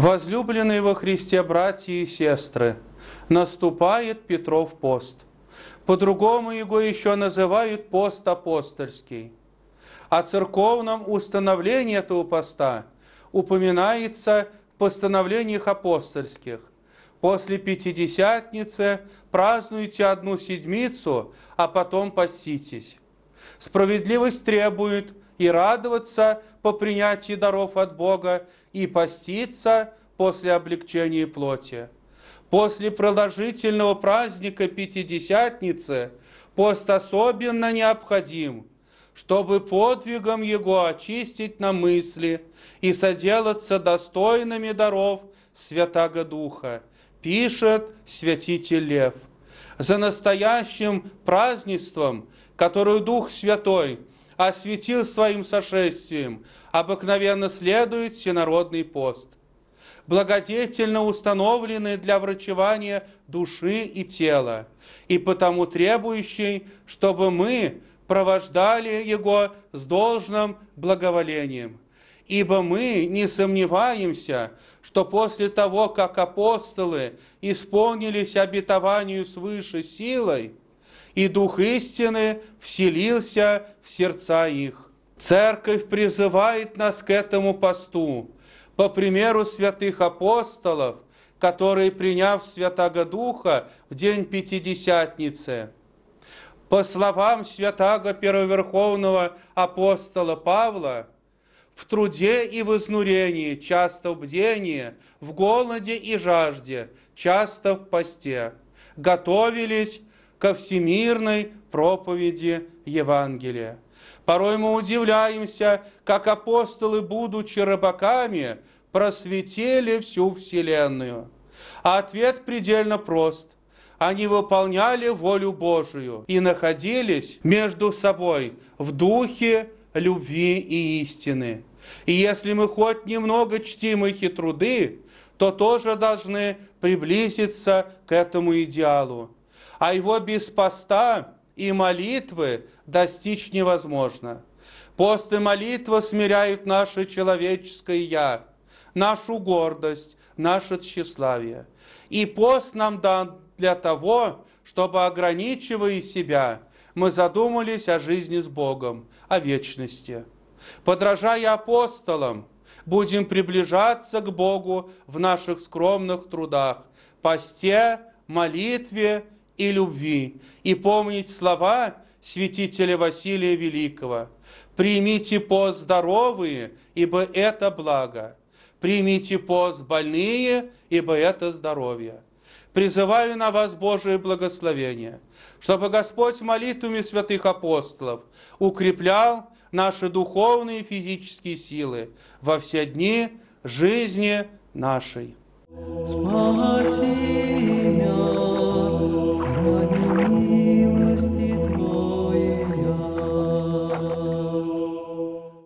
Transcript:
Возлюбленные во Христе братья и сестры, наступает Петров пост. По-другому его еще называют пост апостольский. О церковном установлении этого поста упоминается в постановлениях апостольских. После Пятидесятницы празднуйте одну седмицу, а потом поститесь. Справедливость требует и радоваться по принятии даров от Бога, и поститься после облегчения плоти. После продолжительного праздника Пятидесятницы пост особенно необходим, чтобы подвигом его очистить на мысли и соделаться достойными даров Святаго Духа, пишет святитель Лев. За настоящим празднеством, которое Дух Святой осветил своим сошествием, обыкновенно следует всенародный пост, благодетельно установленный для врачевания души и тела, и потому требующий, чтобы мы провождали его с должным благоволением. Ибо мы не сомневаемся, что после того, как апостолы исполнились обетованию свыше силой, и Дух истины вселился в сердца их. Церковь призывает нас к этому посту, по примеру святых апостолов, которые, приняв Святаго Духа в день Пятидесятницы, по словам святаго первоверховного апостола Павла, в труде и в изнурении, часто в бдении, в голоде и жажде, часто в посте, готовились ко всемирной проповеди Евангелия. Порой мы удивляемся, как апостолы, будучи рыбаками, просветили всю вселенную. А ответ предельно прост. Они выполняли волю Божию и находились между собой в духе любви и истины. И если мы хоть немного чтим их и труды, то тоже должны приблизиться к этому идеалу. А его без поста и молитвы достичь невозможно. Пост и молитва смиряют наше человеческое «я», нашу гордость, наше тщеславие. И пост нам дан для того, чтобы, ограничивая себя, мы задумались о жизни с Богом, о вечности. Подражая апостолам, будем приближаться к Богу в наших скромных трудах, посте, молитве и любви, и помнить слова святителя Василия Великого: «Примите пост здоровые, ибо это благо, примите пост больные, ибо это здоровье». Призываю на вас Божие благословение, чтобы Господь молитвами святых апостолов укреплял наши духовные и физические силы во все дни жизни нашей. Спаси.